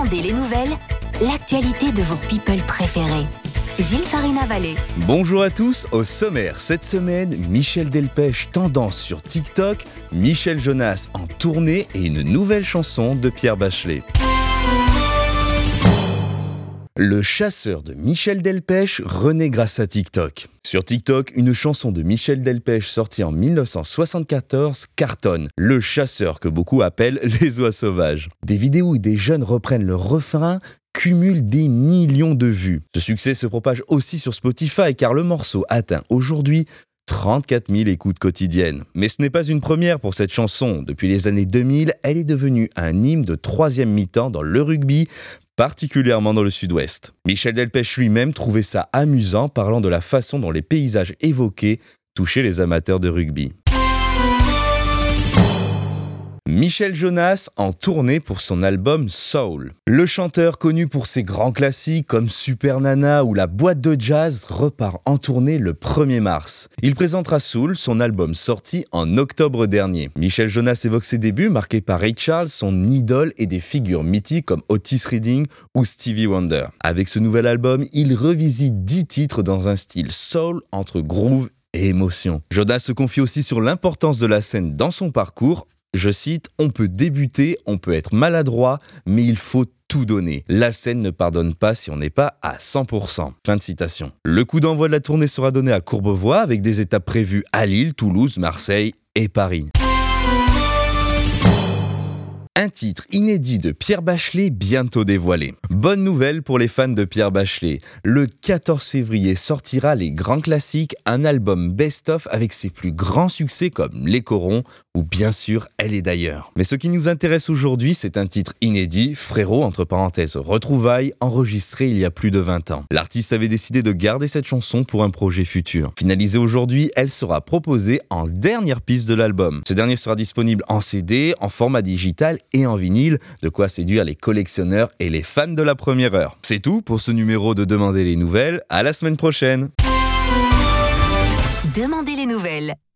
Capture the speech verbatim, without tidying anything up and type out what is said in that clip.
Demandez les nouvelles, l'actualité de vos people préférés. Gilles Farina-Vallée. Bonjour à tous, au sommaire cette semaine, Michel Delpech tendance sur TikTok, Michel Jonas en tournée et une nouvelle chanson de Pierre Bachelet. Le chasseur de Michel Delpech renaît grâce à TikTok. Sur TikTok, une chanson de Michel Delpech sortie en dix-neuf cent soixante-quatorze cartonne. Le chasseur que beaucoup appellent les oies sauvages. Des vidéos où des jeunes reprennent le refrain cumulent des millions de vues. Ce succès se propage aussi sur Spotify car le morceau atteint aujourd'hui trente-quatre mille écoutes quotidiennes. Mais ce n'est pas une première pour cette chanson. Depuis les années deux mille, elle est devenue un hymne de troisième mi-temps dans le rugby, particulièrement dans le sud-ouest. Michel Delpech lui-même trouvait ça amusant, parlant de la façon dont les paysages évoqués touchaient les amateurs de rugby. Michel Jonas en tournée pour son album Soul. Le chanteur connu pour ses grands classiques comme Super Nana ou La Boîte de Jazz repart en tournée le premier mars. Il présentera Soul, son album sorti en octobre dernier. Michel Jonas évoque ses débuts marqués par Ray Charles, son idole et des figures mythiques comme Otis Redding ou Stevie Wonder. Avec ce nouvel album, il revisite dix titres dans un style soul entre groove et émotion. Jonas se confie aussi sur l'importance de la scène dans son parcours. Je cite, « On peut débuter, on peut être maladroit, mais il faut tout donner. La scène ne pardonne pas si on n'est pas à cent pour cent. » Fin de citation. Le coup d'envoi de la tournée sera donné à Courbevoie avec des étapes prévues à Lille, Toulouse, Marseille et Paris. Un titre inédit de Pierre Bachelet bientôt dévoilé. Bonne nouvelle pour les fans de Pierre Bachelet. Le quatorze février sortira Les Grands Classiques, un album best-of avec ses plus grands succès comme Les Corons ou bien sûr Elle est d'ailleurs. Mais ce qui nous intéresse aujourd'hui, c'est un titre inédit, Frérot, entre parenthèses, retrouvailles, enregistré il y a plus de vingt ans. L'artiste avait décidé de garder cette chanson pour un projet futur. Finalisée aujourd'hui, elle sera proposée en dernière piste de l'album. Ce dernier sera disponible en C D, en format digital et en vinyle, de quoi séduire les collectionneurs et les fans de la première heure. C'est tout pour ce numéro de Demandez les nouvelles. À la semaine prochaine. Demandez les nouvelles.